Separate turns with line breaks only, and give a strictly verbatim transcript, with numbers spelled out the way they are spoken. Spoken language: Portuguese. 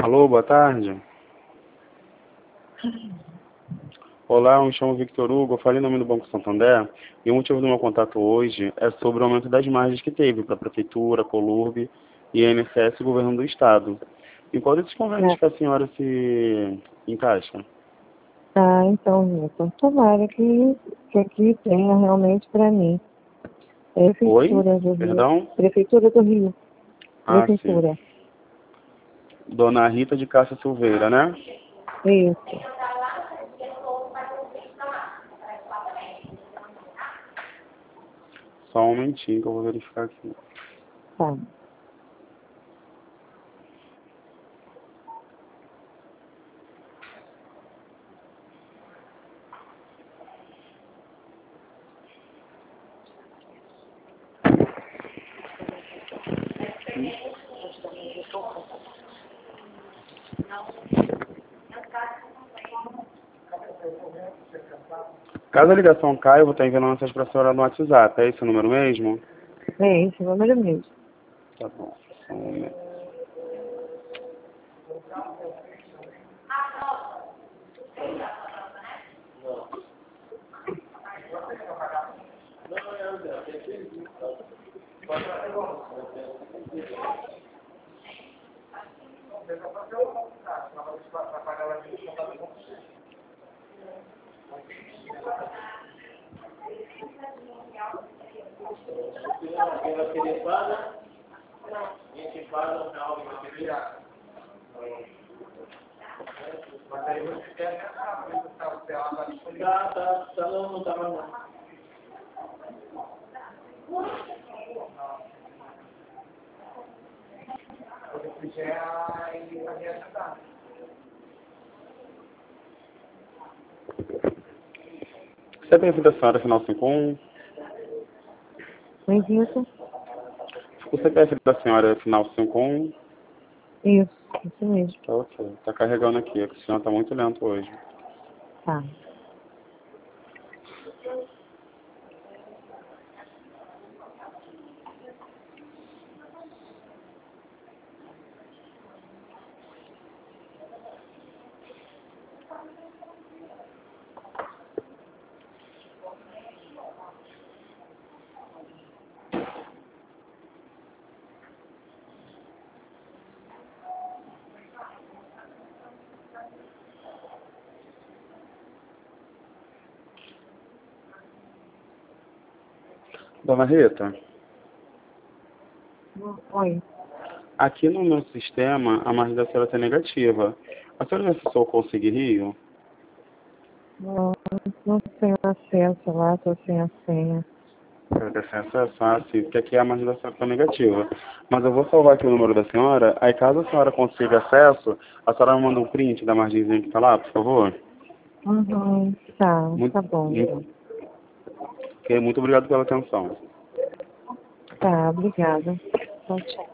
Alô, boa tarde. Olá, eu me chamo Victor Hugo, eu falei em nome do Banco Santander e o motivo do meu contato hoje é sobre o aumento das margens que teve para a Prefeitura, Colurb, I N S S e Governo do Estado. Em qual desses convênios
É.
que a senhora se encaixa?
Ah, então, Milton, tomara que, que aqui tenha realmente para mim.
Oi?
Prefeitura do Rio.
Perdão?
Prefeitura do Rio.
Ah, sim.
Prefeitura.
Dona Rita de Cássia Silveira, né?
Isso.
Só um momentinho que eu vou verificar aqui.
Tá.
Caso a ligação caia, eu vou estar enviando uma mensagem para a senhora no WhatsApp. É esse o número mesmo?
É esse o número mesmo.
Tá bom. Só um momento. C P F da senhora, final cinquenta e um.
Oi, Vitor.
O C P F da senhora é final cinquenta e um.
Isso, isso mesmo.
Tá ok. Tá carregando aqui. É que o senhor tá muito lento hoje.
Tá.
Dona Rita,
Oi.
aqui no meu sistema, a margem da senhora tá negativa. A senhora já acessou o Conseguir Rio?
Não, não tenho acesso lá, tô sem a senha.
Eu tenho acesso, ah, sim, porque aqui a margem da senhora tá negativa. Mas eu vou salvar aqui o número da senhora, aí caso a senhora consiga acesso, a senhora me manda um print da margenzinha que tá lá, por favor?
Uhum. Tá,
Muito,
tá bom, então.
muito, ok, muito obrigado pela atenção.
Tá, obrigada. Tchau, tchau.